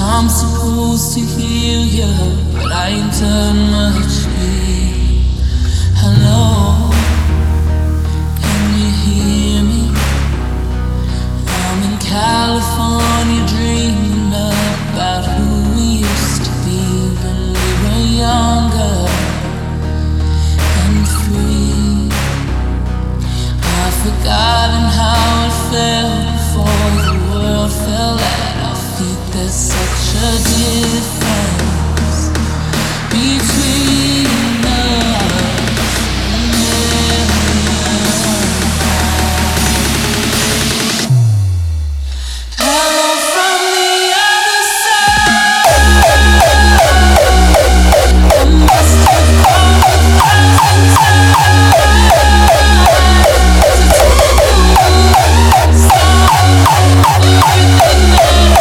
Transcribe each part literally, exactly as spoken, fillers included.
I'm supposed to hear you, but I ain't done much here. Hello, can you hear me? I'm in California dreaming about who we used to be when we were younger and free. I've forgotten how it felt before the world fell at our feet. There's such a difference between us and everyone. Hello from the other side. I must have called a thousand times to tell you sorry for everything that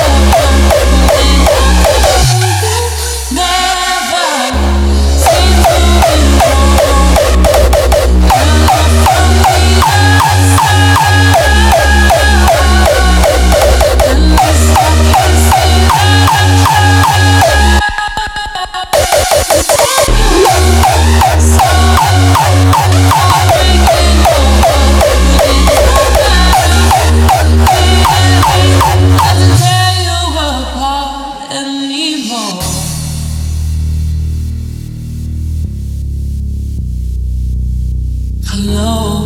hello,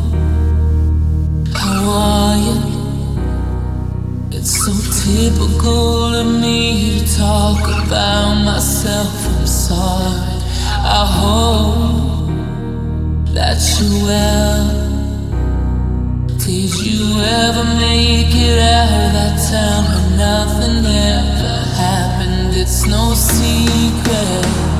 how are you? It's so typical of me to talk about myself. I'm sorry. I hope that you're well. Did you ever make it out of that town where nothing ever happened? It's no secret